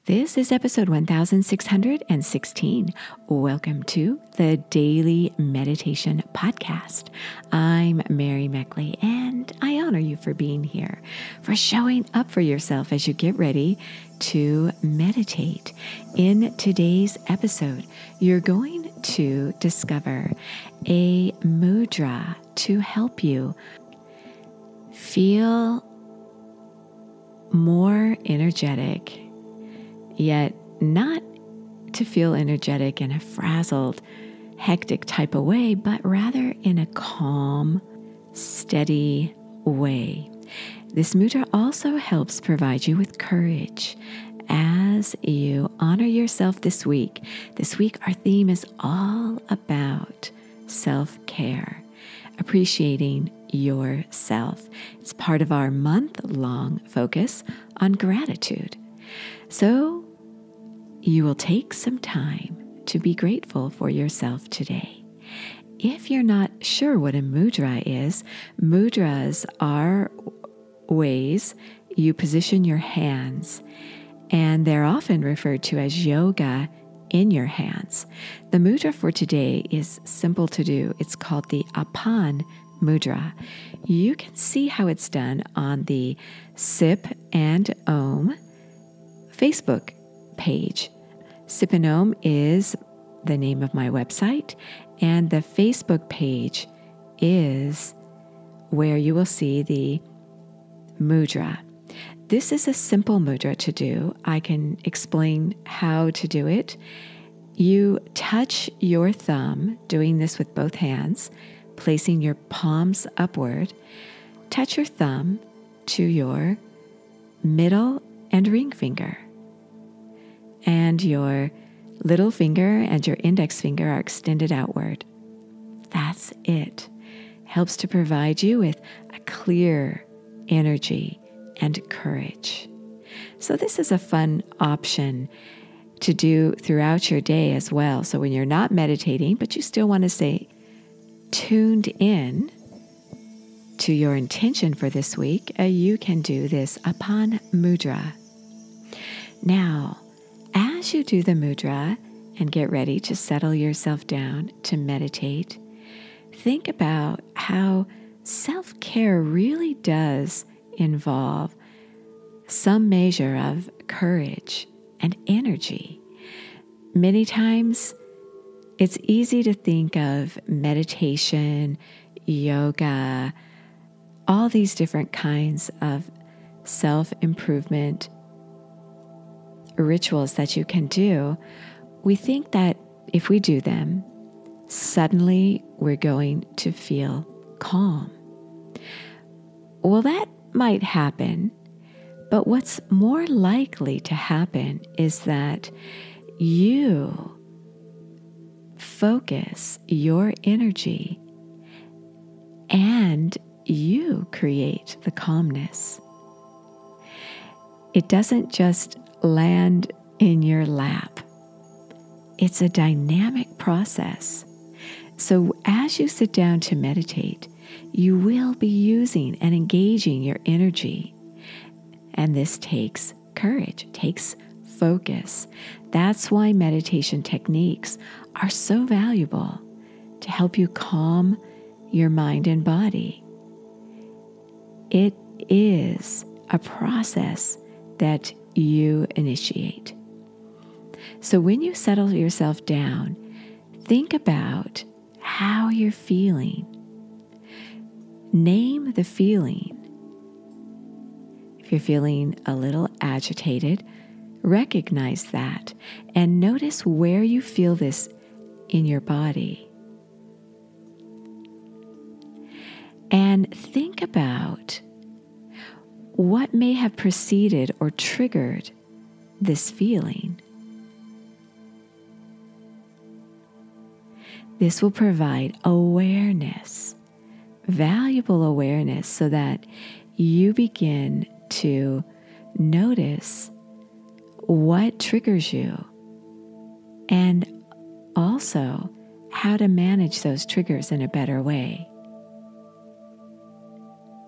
This is episode 1616. Welcome to the Daily Meditation Podcast. I'm Mary Meckley, and I honor you for being here, for showing up for yourself as you get ready to meditate. In today's episode, you're going to discover a mudra to help you feel more energetic, yet not to feel energetic in a frazzled, hectic type of way, but rather in a calm, steady way. This mudra also helps provide you with courage as you honor yourself this week. This week, our theme is all about self-care, appreciating yourself. It's part of our month-long focus on gratitude. So you will take some time to be grateful for yourself today. If you're not sure what a mudra is, mudras are ways you position your hands, and they're often referred to as yoga in your hands. The mudra for today is simple to do. It's called the Apan mudra. You can see how it's done on the Sip and Om Facebook page. Sip and Om is the name of my website, and the Facebook page is where you will see the mudra. This is a simple mudra to do. I can explain how to do it. You touch your thumb, doing this with both hands, placing your palms upward. Touch your thumb to your middle and ring finger. And your little finger and your index finger are extended outward. That's it. Helps to provide you with a clear energy and courage. So this is a fun option to do throughout your day as well. So when you're not meditating, but you still want to stay tuned in to your intention for this week, you can do this Apan mudra. Now, as you do the mudra and get ready to settle yourself down to meditate, think about how self-care really does involve some measure of courage and energy. Many times, it's easy to think of meditation, yoga, all these different kinds of self-improvement rituals that you can do. We think that if we do them, suddenly we're going to feel calm. Well, that might happen, but what's more likely to happen is that you focus your energy and you create the calmness. It doesn't just land in your lap. It's a dynamic process. So as you sit down to meditate, you will be using and engaging your energy. And this takes courage, takes focus. That's why meditation techniques are so valuable to help you calm your mind and body. It is a process that you initiate. So when you settle yourself down, think about how you're feeling. Name the feeling. If you're feeling a little agitated, recognize that and notice where you feel this in your body. And think about what may have preceded or triggered this feeling. This will provide awareness, valuable awareness, so that you begin to notice what triggers you and also how to manage those triggers in a better way.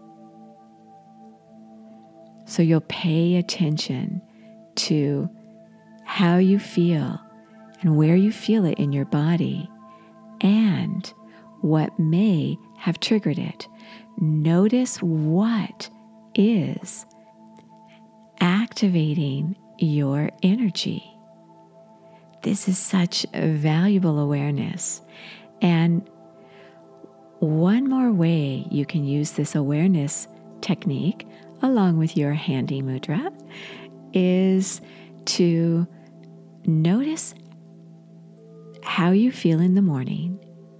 So you'll pay attention to how you feel and where you feel it in your body and what may have triggered it. Notice what is activating your energy. This is such a valuable awareness. And one more way you can use this awareness technique, along with your Handi Mudra, is to notice how you feel in the morning,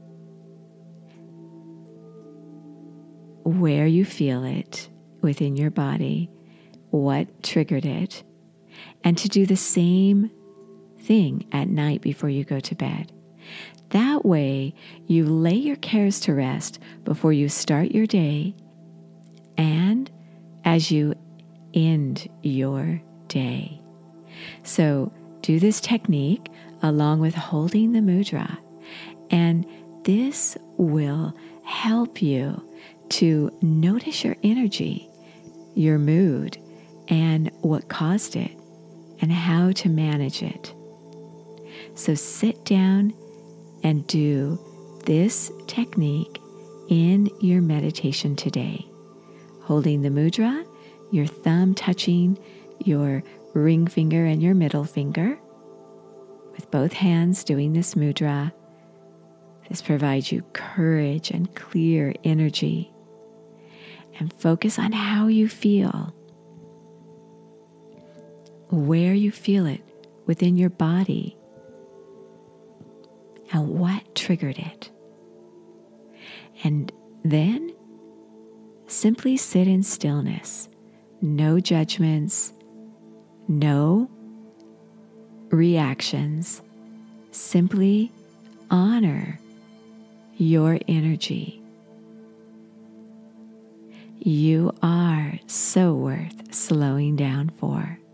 where you feel it within your body, what triggered it, and to do the same thing at night before you go to bed. That way, you lay your cares to rest before you start your day and as you end your day. So do this technique along with holding the mudra, and this will help you to notice your energy, your mood, and what caused it, and how to manage it. So sit down and do this technique in your meditation today. Holding the mudra, your thumb touching your ring finger and your middle finger. With both hands doing this mudra, this provides you courage and clear energy. And focus on how you feel, where you feel it within your body, and what triggered it. And then simply sit in stillness. No judgments, no reactions. Simply honor your energy. You are so worth slowing down for.